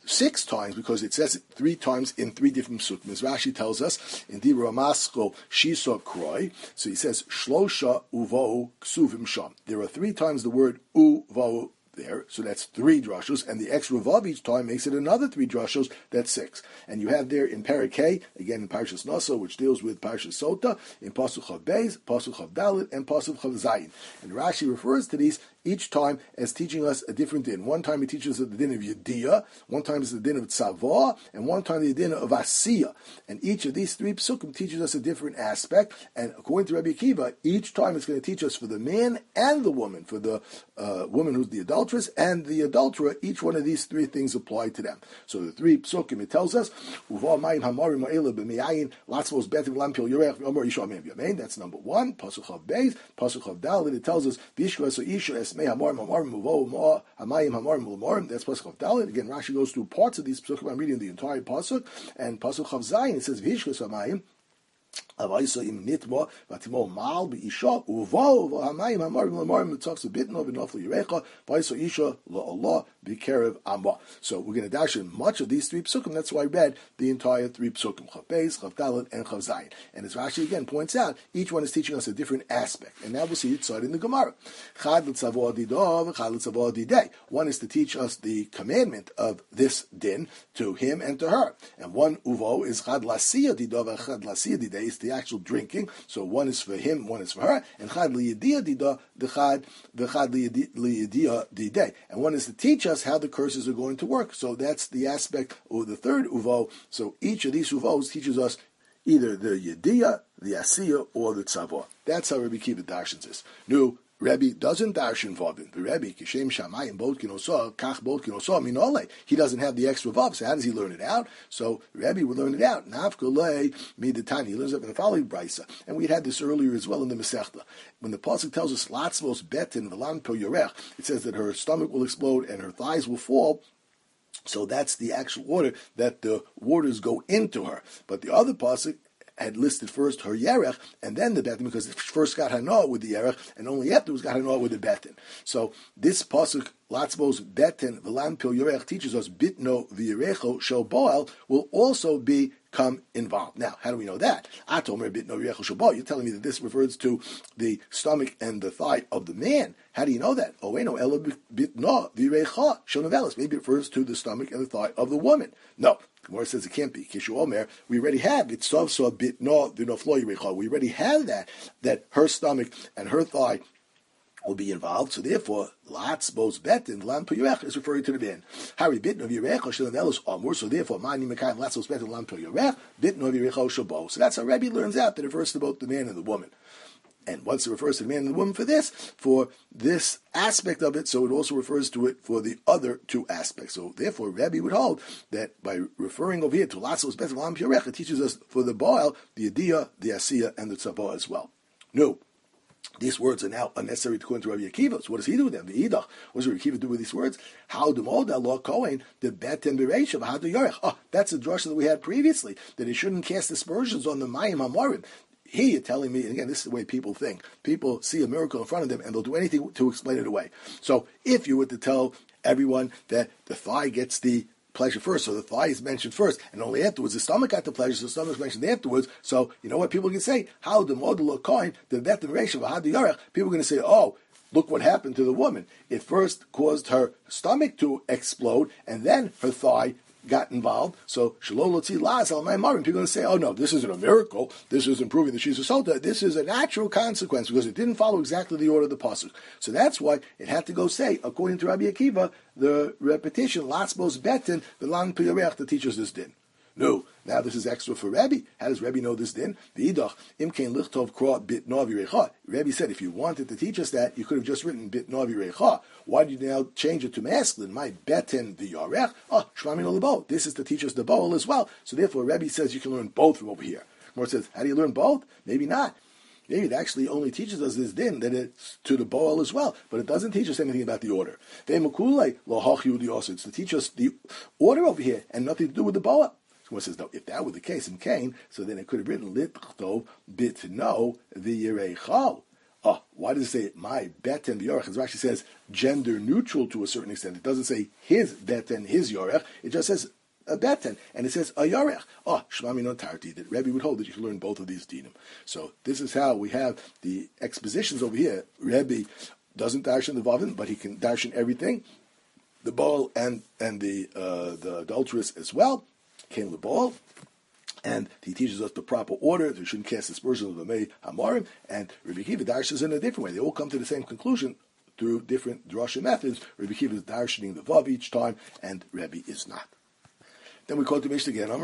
6 times, because it says it 3 times in 3 different psukim. As Rashi tells us in Dibra Masko Shisha Kroi. So he says Shlosha Uvau Ksuvim Sham. There are 3 times the word Uvau there, so that's 3 drashos, and the extra vav each time makes it another 3 drashos, that's 6. And you have there in Parakeh, again in Parshas Nasa, which deals with Parshas Sota, in Pasuk Chav Beis, Pasuk Chav Dalet, and Pasuk Chav Zayin. And Rashi refers to these each time as teaching us a different din. One time he teaches us the din of Yediyah, one time it's the din of Tzavah, and one time the din of Asiyah. And each of these 3 psukim teaches us a different aspect, and according to Rabbi Akiva, each time it's going to teach us for the man and the woman, for the woman who's the adulteress and the adulterer, each one of these 3 things apply to them. So the 3 psukim, it tells us, that's number 1, Pasuk Chav Beis, Pasuk Chav Dalet, it tells us, that's Pasuk Chav Dalet. Again, Rashi goes through parts of these psukim. I'm reading the entire pasuk, and Pasuk Chav Zayin, it says Vishkas Hamayim. Avaisa im nitma vatimo mal be isha uvo hamayim hamarim lamarim. It talks a bit of enough yirecha vaisa isha la Allah bikerev amma. So we're going to dash in much of these 3 psukim. That's why I read the entire 3 psukim: Chav Beis, Chav Dalet, and Chav Zayin. And as Rashi again points out, each one is teaching us a different aspect. And now we'll see it started in the Gemara. Chad l'tzavah didov, chad l'tzavah didei. One is to teach us the commandment of this din to him and to her, and one uvo is chad l'asiyah didov and chad l'asiyah didei is the actual drinking. So one is for him, one is for her, and chad liyediyah dida, the chad liyediyah didei, and one is to teach us how the curses are going to work. So that's the aspect of the third uvo. So each of these uvos teaches us either the yediyah, the asiyah, or the tzavah. That's how Rabbi Akiva darshans is. Now, Rebbe doesn't darshan vavin. The Rebbe kishem shamayim bod kinosa kach bod kinosa minole. He doesn't have the extra vav. So how does he learn it out? So Rebbe would learn it out. Nafkalei midetani. He learns it in the following brisa, and we had this earlier as well in the Masechta. When the pasuk tells us latzvos betin v'lan po yorech, it says that her stomach will explode and her thighs will fall. So that's the actual order that the waters go into her. But the other pasuk had listed first her yerech and then the betin, because it first got hanoah with the yerech and only afterwards got hanoah with the betin. So this pasuk latzvos betin v'lan pil yerech teaches us bitno v'yerecho shel boel will also become involved. Now, how do we know that? Atomer bitno v'yerecho shel boel. You're telling me that this refers to the stomach and the thigh of the man. How do you know that? Oh, no, elo bitno v'yerecha shel novelis. Maybe it refers to the stomach and the thigh of the woman. No. Gemara says it can't be. Kishu Omer, we already have it. So bit no, we already have that her stomach and her thigh will be involved. So therefore, Latz Bos Betin, Lam Puyurech is referring to the man. Harry Bit no Yurech, Shalanelos Amur. So therefore, Mani Mekayim Latz Bos Betin, Lam Puyurech, Bit no Yurech Shabo. So that's how Rebbe learns out that it refers to both the man and the woman. And once it refers to the man and the woman for this aspect of it, so it also refers to it for the other two aspects. So therefore, Rebbe would hold that by referring over here to Latzos Betzim Lam Purech, it teaches us for the Baal, the Adiyah, the Asiyah, and the Tzabah as well. No. These words are now unnecessary according to Rabbi Akiva. So what does he do with them? The Idach. What does Rabbi Akiva do with these words? How do Moda Law Kohen the Betem Bereishav? How do Yorech? Oh, that's a drasha that we had previously, that he shouldn't cast aspersions on the Mayim Hamorim. Here you're telling me, and again, this is the way people think. People see a miracle in front of them, and they'll do anything to explain it away. So if you were to tell everyone that the thigh gets the pleasure first, so the thigh is mentioned first, and only afterwards the stomach got the pleasure, so the stomach is mentioned afterwards, so you know what people can say? How the model coin, the better ratio, how the yarech, people are going to say, oh, look what happened to the woman. It first caused her stomach to explode, and then her thigh got involved. So Shalolotzi Laz al Maimarim. People are going to say, oh no, this isn't a miracle. This isn't proving that she's a sota. This is a natural consequence because it didn't follow exactly the order of the pasuk. So that's why it had to go say, according to Rabbi Akiva, the repetition, Latzbos Betin, the Lan Piyarech, that teaches this din. No, now this is extra for Rebbe. How does Rebbe know this din? The Idach, Imkein Lichtov Kra Bit Navi Recha. Rebbe said, if you wanted to teach us that, you could have just written Bit Navi Recha. Why did you now change it to masculine? My Betin the Yarech. Oh, Shmamin Olabo. This is to teach us the Boel as well. So therefore, Rebbe says you can learn both from over here. Gemara says, how do you learn both? Maybe not. Maybe it actually only teaches us this din, that it's to the Boel as well, but it doesn't teach us anything about the order. It's to teach us the order over here and nothing to do with the Boel. Someone says, no, if that were the case in Cain, so then it could have written Lichtov bit no the Yerecho. Oh, why does it say my bet and the Yorech? It actually says gender neutral to a certain extent. It doesn't say his bet and his Yorech. It just says a beten, and it says a Yorech. Oh, Shmami no tarti, that Rebbe would hold that you can learn both of these dinim. So this is how we have the expositions over here. Rebbe doesn't darshan the Vavin, but he can darshan everything. The Baal and the adulteress as well. Came the Baal, and he teaches us the proper order. We shouldn't cast aspersions of the Mei Hamorim, and Rabbi Akiva darshes in a different way. They all come to the same conclusion through different drasha methods. Rabbi Akiva is darshaning the Vav each time, and Rebbe is not. Then we call to Mishnah again.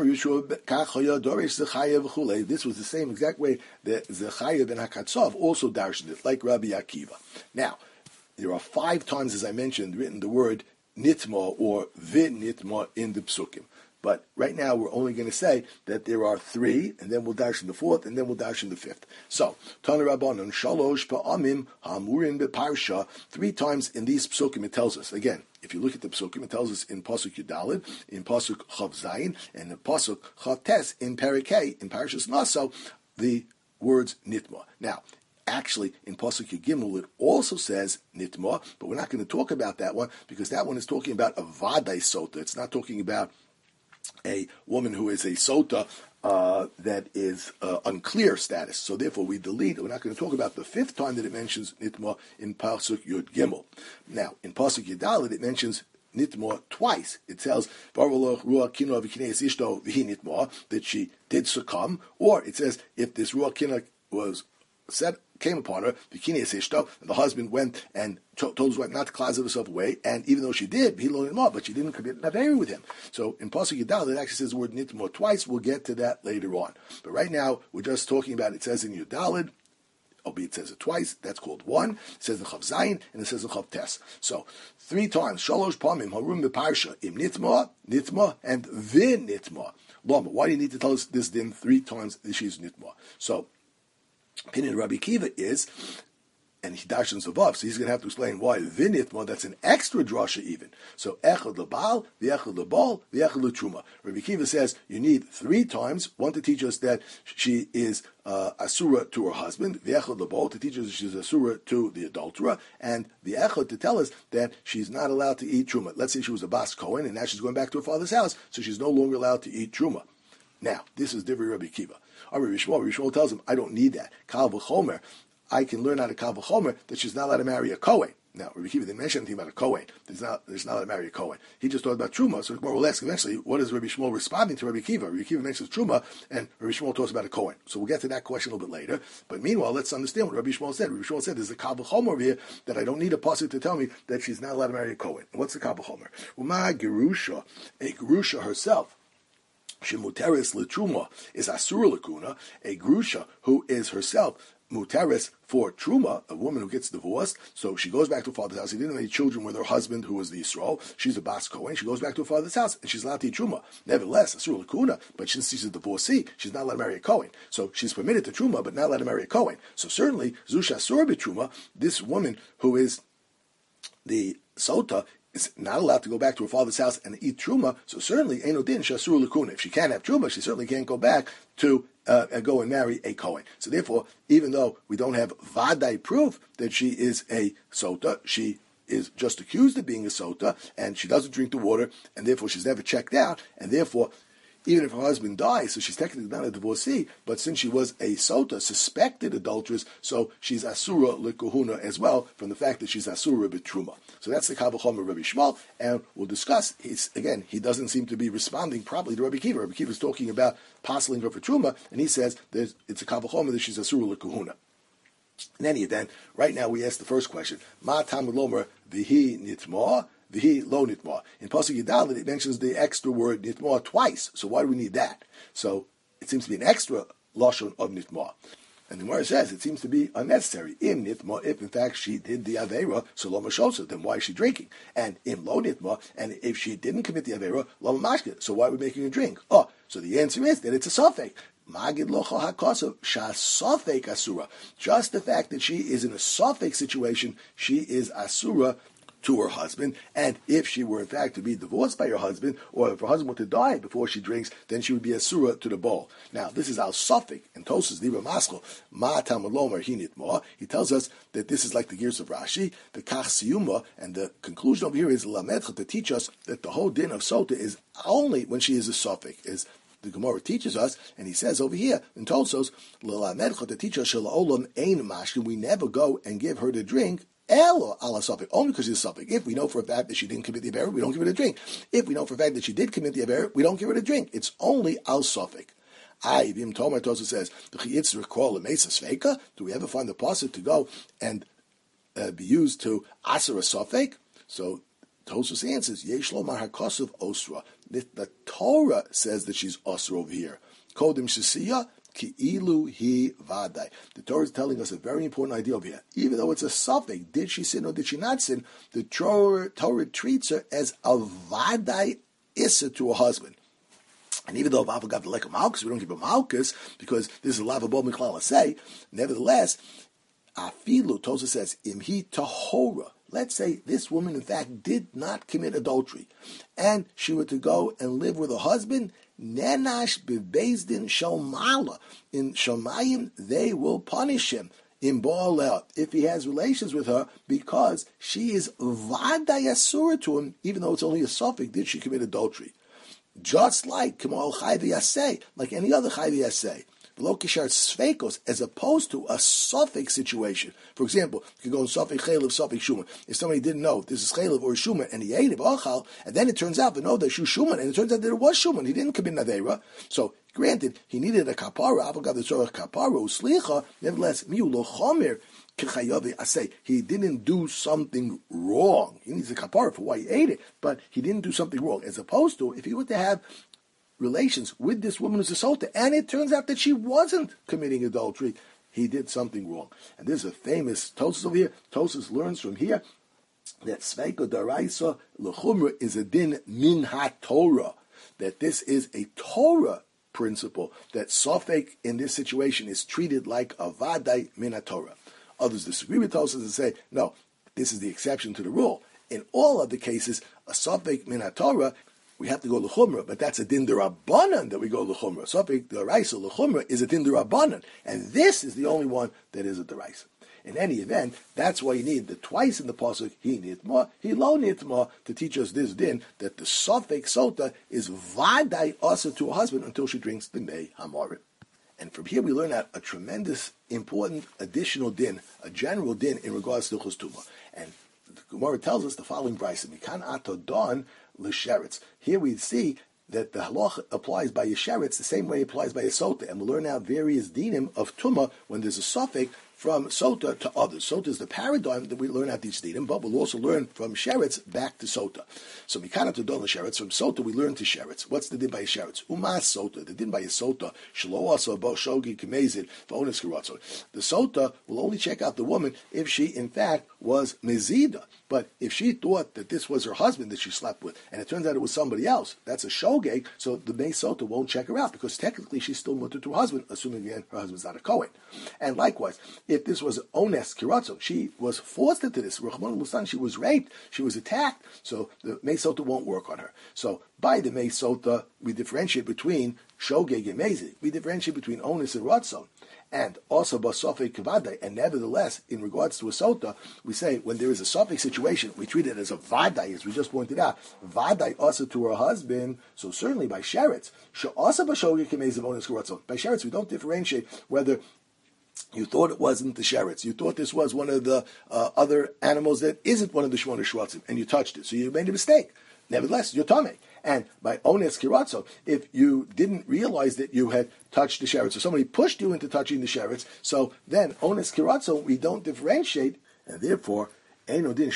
This was the same exact way that Zechaya ben Hakatzov also darshed it, like Rabbi Akiva. Now, there are 5 times, as I mentioned, written the word nitma or v'nitma in the psukim. But right now we're only going to say that there are 3, and then we'll dash in the 4th, and then we'll dash in the 5th. So, Tana Rabbanon, Shalosh Pa'amim Hamurin Beparsha, 3 times in these psukim it tells us. Again, if you look at the psukim, it tells us in Pasuk Yudalid, in Pasuk Chav Zayin, and in Pasuk Chav Tes, in Perikei, in Parashas Naso, the words Nitma. Now, actually, in Pasuk Yigimel, it also says Nitma, but we're not going to talk about that one, because that one is talking about a Vadai Sota. It's not talking about a woman who is a sota that is unclear status. So therefore we delete. We're not going to talk about the 5th time that it mentions nitma in Pasuk Yud Gimel. Now, in Pasuk Yudalid, it mentions nitma twice. It says that she did succumb, or it says if this ruach kina came upon her, and the husband went and told his wife not to closet herself away, and even though she did, he loaned him off, but she didn't commit an affair with him. So in Pasuk Yudalid, it actually says the word nitmo twice. We'll get to that later on. But right now, we're just talking about, it says in Yudalid, albeit it says it twice. That's called one. It says in Chav Zayin, and it says in Chav Tes. So 3 times, Shalosh Pamim, Harum Beparsha, Im Nitma, and Vin Nitma. Lama, why do you need to tell us this din 3 times that she's Nitma? So, opinion of Rabbi Kiva is, and he darshans above, so he's going to have to explain why Vinitma, that's an extra drasha even. So Echad lebal, v'echad lebal, v'echad letruma. Rabbi Kiva says you need 3 times, one to teach us that she is asura to her husband, v'echad lebal to teach us that she's asura to the adulterer, and v'echad to tell us that she's not allowed to eat truma. Let's say she was a bas Kohen, and now she's going back to her father's house, so she's no longer allowed to eat truma. Now, this is different Rabbi Kiva. Rabbi Shmuel tells him, I don't need that. Kal v'chomer, I can learn out of Kal v'chomer that she's not allowed to marry a Kohen. Now, Rabbi Kiva didn't mention anything about a Kohen. There's not allowed to marry a Kohen. He just talked about Truma, so we'll ask eventually, what is Rabbi Shmuel responding to Rabbi Kiva? Rabbi Kiva mentions Truma, and Rabbi Shmuel talks about a Kohen. So we'll get to that question a little bit later. But meanwhile, let's understand what Rabbi Shmuel said. Rabbi Shmuel said, there's a Kal v'chomer over here that I don't need a pasuk to tell me that she's not allowed to marry a Kohen. What's the Kal v'chomer? Uma gerusha, a gerusha herself, Shemuteris letruma is asura lekuna, a grusha who is herself muteris for truma, a woman who gets divorced, so she goes back to her father's house. He didn't have any children with her husband, who was the Yisrael. She's a bas Kohen. She goes back to her father's house, and she's allowed to eat truma. Nevertheless, asura lekuna, but since she's a divorcee, she's not allowed to marry a Kohen. So she's permitted to truma, but not allowed to marry a Kohen. So certainly, zusha asura b'truma, this woman who is the sota, is not allowed to go back to her father's house and eat truma, so certainly Eino Din Shasur Lakuna. If she can't have truma, she certainly can't go back to go and marry a Kohen. So therefore, even though we don't have vadai proof that she is a sota, she is just accused of being a sota, and she doesn't drink the water, and therefore she's never checked out, and therefore, even if her husband dies, so she's technically not a divorcee, but since she was a sota, suspected adulteress, so she's asura lekuhuna as well, from the fact that she's asura b'truma. So that's the Kal v'chomer of Rabbi Shmuel, and we'll discuss, he doesn't seem to be responding properly to Rabbi Kiva. Rabbi Kiva is talking about parceling her for truma, and he says it's a Kal v'chomer that she's asura lekuhuna. In any event, right now we ask the first question, Ma tamud lomer v'hi nitma, v'hi lo nitma. In Pasuk Yudalid, it mentions the extra word nitma twice. So why do we need that? So it seems to be an extra lashon of nitma. And the Gemara says it seems to be unnecessary. Im nitma, if in fact she did the avera, so lo mashosa, then why is she drinking? And im lo nitma, and if she didn't commit the avera, lo mashke, so why are we making her drink? Oh, so the answer is that it's a safek. Magid locha hakosav shasafek asura. Just the fact that she is in a safek situation, she is asura to her husband, and if she were in fact to be divorced by her husband, or if her husband were to die before she drinks, then she would be asura to the bowl. Now, this is al safek, and Tosas Dibra Maskal, Ma Talmud Lomer Hinit Ma. He tells us that this is like the gears of Rashi, the Kach Siyuma, and the conclusion over here is Lamedcha, to teach us that the whole din of Sota is only when she is a safek, is the Gemara teaches us, and he says over here in Tosos, L'lamedcha, to teach us Shala'olam Ein Mashkin, we never go and give her to drink Elo ala safek, only because she's a safek. If we know for a fact that she didn't commit the avera, we don't give her a drink. If we know for a fact that she did commit the avera, we don't give her a drink. It's only al safek. Vim Tomer Tosa says, do we ever find the pasuk to go and be used to asar a safek? So Tosus answers, Yesh lo mar hakosov osra. The Torah says that she's osra over here. Kodim shesiya Ki'ilu hi vadai. The Torah is telling us a very important idea over here. Even though it's a suffix, did she sin or did she not sin? The Torah treats her as a vadai issa to her husband. And even though Vav got the lek of malchus, we don't give a malchus because this is a lavabo miklal say. Nevertheless, afilu Tosa says imhi tahora. Let's say this woman, in fact, did not commit adultery, and she were to go and live with her husband. Nenash bebezdin shalmala. In Shamayim, they will punish him in Baal if he has relations with her, because she is vadayasura to him, even though it's only a suffix. Did she commit adultery? Just like Kamal Chayvi Yaseh, like any other Chayvi Yaseh. As opposed to a suffix situation. For example, you could go in suffix chaylev, suffix shuman. If somebody didn't know if this is chaylev or shuman, and he ate it, and then it turns out that no, there's shuman, and it turns out that it was shuman. He didn't commit naveira. So, granted, he needed a kapara, avogad the tzorach kapara, uslicha, nevertheless, miu lo chomer, he didn't do something wrong. He needs a kapara for why he ate it, but he didn't do something wrong. As opposed to, if he were to have relations with this woman who's a sota, and it turns out that she wasn't committing adultery, he did something wrong. And there's a famous Tosfos over here. Tosfos learns from here that Sveiko Daraisa L'chumra is a din min ha-Torah, that this is a Torah principle, that Sofek in this situation is treated like a Vadai min ha-Torah. Others disagree with Tosfos and say, no, this is the exception to the rule. In all other cases, a Sofek min ha-Torah, we have to go l'chumra, but that's a din d'Rabbanan that we go l'chumra. Sofek d'Oraisa l'chumra is a din d'Rabbanan, and this is the only one that is a d'Oraisa. In any event, that's why you need the twice in the pasuk, he nitma, he lo nitma, to teach us this din, that the Sofek Sota is vadai also to a husband until she drinks the Mei Hamorim. And from here we learn out a tremendous, important additional din, a general din in regards to Chus Tumah. And the Gemara tells us the following brayso: Mikan ato don l'sheretz. Here we see that the halacha applies by Yesheretz the same way it applies by a Sota, and we'll learn out various dinim of Tumah when there's a suffix from Sota to others. Sota is the paradigm that we learn out these dinim, but we'll also learn from Sheretz back to Sota. So Mikana to Don Sheretz, from Sota we learn to Sheretz. What's the din by Sheretz? Umas Sota, the din by a Sota, Shlo Asa Bo Shogi Kemezid, V'onis Karatzo. The Sota will only check out the woman if she in fact was Mezida. But if she thought that this was her husband that she slept with, and it turns out it was somebody else, that's a shogeg, so the Mei Sota won't check her out, because technically she's still mutter to her husband, assuming again her husband's not a Kohen. And likewise, if this was Ones Kiratzo, she was forced into this, Rachman Musan, she was raped, she was attacked, so the Mei Sota won't work on her. So by the Mei Sota, we differentiate between shogeg and mezid. We differentiate between Ones and Ratzon. And also basofek kavadai, and nevertheless, in regards to a sota, we say when there is a sofek situation, we treat it as a vadai, as we just pointed out. Vadai also to her husband, so certainly by sheretz. Also by sheretz, we don't differentiate whether you thought it wasn't the sheretz, you thought this was one of the other animals that isn't one of the shmona shvatzim, and you touched it, so you made a mistake. Nevertheless, you're tamei. And by ones kiratzo, if you didn't realize that you had touched the sheretz, so somebody pushed you into touching the sheretz, so then ones kiratzo, we don't differentiate, and therefore, return to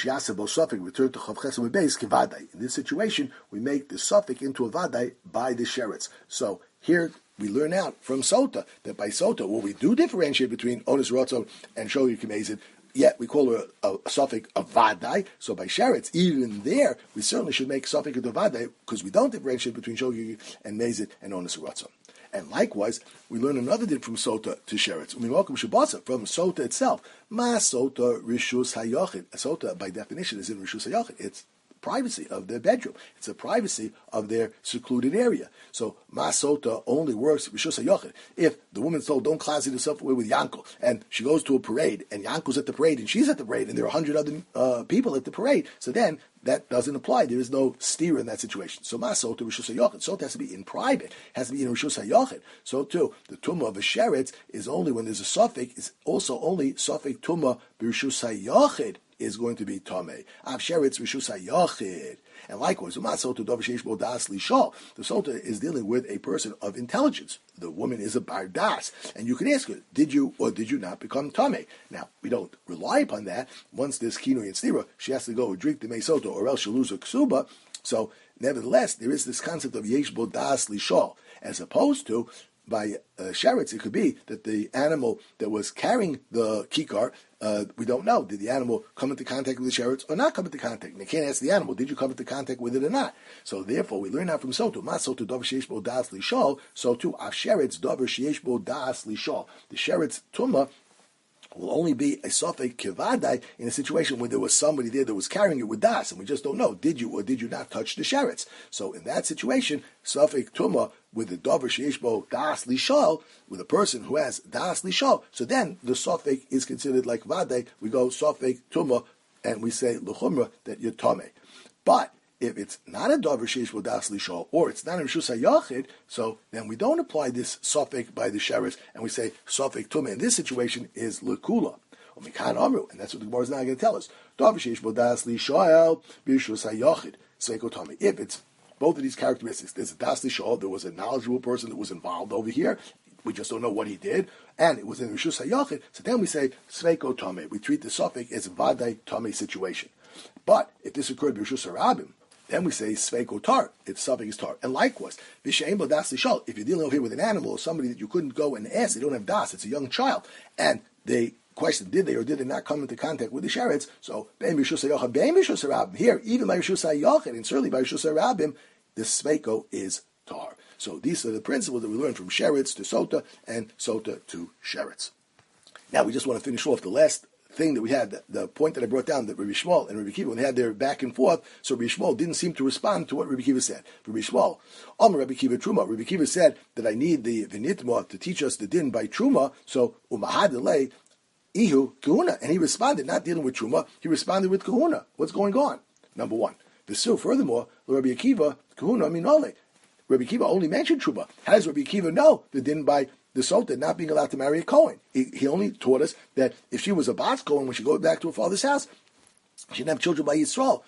chav chesed beis kevadai. In this situation, we make the suffix into a vadai by the sheretz. So here we learn out from sota that by sota, well, we do differentiate between ones ratzo and shogi kemezid. Yet we call her a suffix of vadai. So by sheretz, even there, we certainly should make suffix of vadai, because we don't differentiate between shogi and mezid and onus ratzon. And likewise, we learn another din from sota to sheretz. We welcome shabasa from sota itself. Ma sota rishus hayachid. Sota, by definition, is in rishus hayachid. It's privacy of their bedroom. It's the privacy of their secluded area. So Masota only works Rishus HaYochid. If the woman's told, don't class yourself away with Yankel, and she goes to a parade, and Yankel's at the parade, and she's at the parade, and there are 100 other people at the parade, so then that doesn't apply. There is no steer in that situation. So Masota Rishus HaYochid. So it has to be in private, has to be in Rishus HaYochid. So too, the Tumah of a Sheretz is only when there's a suffix, is also only suffix Tumah Rishus HaYochid is going to be Tomei. Av Sheretz Rishus HaYochid. And likewise, the Sota is dealing with a person of intelligence. The woman is a bardas. And you can ask her, did you or did you not become Tomei? Now, we don't rely upon that. Once there's Kinoi and Stira, she has to go and drink the Mei Sota, or else she'll lose her Ksuba. So, nevertheless, there is this concept of Yesh Bo Das Lishol, as opposed to by sheretz, it could be that the animal that was carrying the kikar, we don't know. Did the animal come into contact with the sheretz or not come into contact? And they can't ask the animal, did you come into contact with it or not? So therefore, we learn out from Sotu. Ma Sotu dover sheyesh bo das lishol. So too, av sheretz dover sheyesh bo das lishol. The sheretz tumah will only be a suffix kevadai in a situation where there was somebody there that was carrying it with das, and we just don't know, did you or did you not touch the sheretz? So in that situation, suffix tumah with the dover sheishbo das lishol, with a person who has das lishol, so then the suffix is considered like vadai. We go suffix tumah and we say l'chumra that you're tamei. But if it's not a davar sheish bo das lishol, or it's not a rishus hayachid, so then we don't apply this suffix by the sheretz, and we say suffix tumah in this situation is lekula. Or mikan amru, and that's what the Gemara is now going to tell us. Davar sheish bo das lishol b'rishus hayachid seiko tamei. If it's both of these characteristics, there's a das lishol, there was a knowledgeable person that was involved over here, we just don't know what he did, and it was in rishus hayachid, so then we say seiko tamei. We treat the suffix as a vadai tamei situation. But if this occurred b'rishus harabim, then we say sveiko tar. Its suffix tar. And likewise, v'she'ein bo das l'shal. If you're dealing over here with an animal or somebody that you couldn't go and ask, they don't have das. It's a young child, and they question: did they or did they not come into contact with the sheretz? So bein b'shus hayochad, bein b'shus harabim. Here, even by b'shus hayochad, and certainly by b'shus harabim, the sveiko is tar. So these are the principles that we learned from sheretz to sota and sota to sheretz. Now we just want to finish off the last thing that we had, the point that I brought down, that Rabbi Shmuel and Rabbi Kiva, when they had their back and forth, so Rabbi Shmuel didn't seem to respond to what Rabbi Kiva said. Rabbi Shmuel, Rabbi Kiva Truma. Rabbi Kiva said that I need the nitma to teach us the din by Truma, so umahadele ihu kahuna. And he responded, not dealing with Truma, he responded with kahuna. What's going on? Number one. V'su, furthermore, Rabbi Akiva, kahuna minole. Rabbi Kiva only mentioned Truma. How does Rabbi Kiva know the din by the Sota not being allowed to marry a Kohen? He only taught us that if she was a Bas Kohen, when she goes back to her father's house, she didn't have children by Yisrael.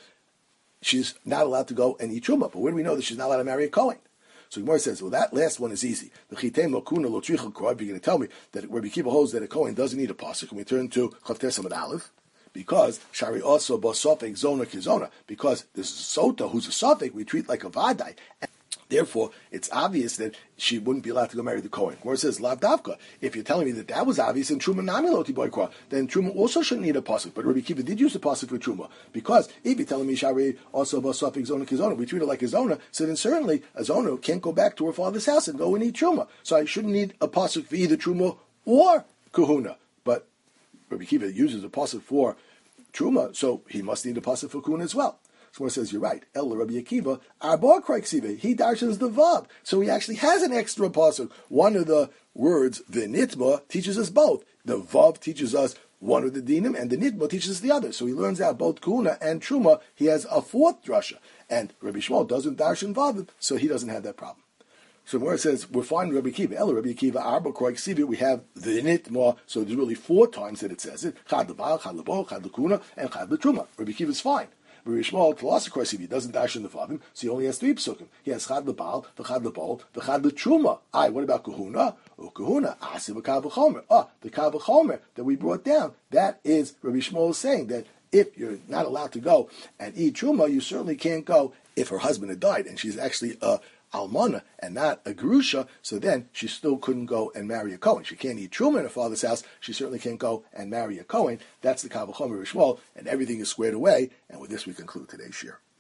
She's not allowed to go and eat Truma. But where do we know that she's not allowed to marry a Kohen? So Gemara says, well, that last one is easy. The Chitem lo kuna lo trichel kroi. If you're going to tell me that Rabbi Kiva holds that a Kohen doesn't need a pasuk, and we turn to Chavtes Amud Aleph, because Shari also b'sofek zona kizona, because this is Sota who's a sofek, we treat like a vadai. Therefore, it's obvious that she wouldn't be allowed to go marry the Kohen. Where it says Lav Davka, if you're telling me that that was obvious, then Truma Nami Loti Boykra, then Truma also shouldn't need a pasuk. But Rabbi Kiva did use the pasuk for Truma, because if you're telling me Shari also Basafik Zona Kizona, we treat her like a Zona, so then certainly a Zona can't go back to her father's house and go and eat Truma. So I shouldn't need a pasuk for either Truma or Kahuna. But Rabbi Kiva uses a pasuk for Truma, so he must need a pasuk for Kahuna as well. Someone says, you're right. El Rabbi Akiva, Arbor Kraiksiva, he darshans the Vav. So he actually has an extra pasuk. One of the words, the Nitma, teaches us both. The Vav teaches us one of the dinim, and the Nitma teaches us the other. So he learns out both Kuna and Truma. He has a fourth drasha. And Rabbi Shmuel doesn't darshan Vav, so he doesn't have that problem. So where it says, we're finding Rabbi Akiva, El Rabbi Akiva, Arbor Kraiksiva, we have the Nitma, so there's really 4 times that it says it. Chad Leval, Chad Lebo, Chad Lekuna, and Chad Letruma. Rabbi Akiva is fine. Rabbi Shmuel, of course, if he doesn't dash in the Favim, so he only has 3 psukim. He has Chad Lebal, the Chad Lebol, the Chad Letruma. What about Kahuna? Oh, Kahuna, Asi v'Kav v'Chomer. The Kav v'Chomer that we brought down, that is Rabbi Shmuel saying that if you're not allowed to go and eat Truma, you certainly can't go if her husband had died, and she's actually a Almana and not a Gerusha, so then she still couldn't go and marry a Kohen. She can't eat Truma in her father's house, she certainly can't go and marry a Kohen. That's the Kav v'Chomer Shmuel, and everything is squared away, and with this we conclude today's shir.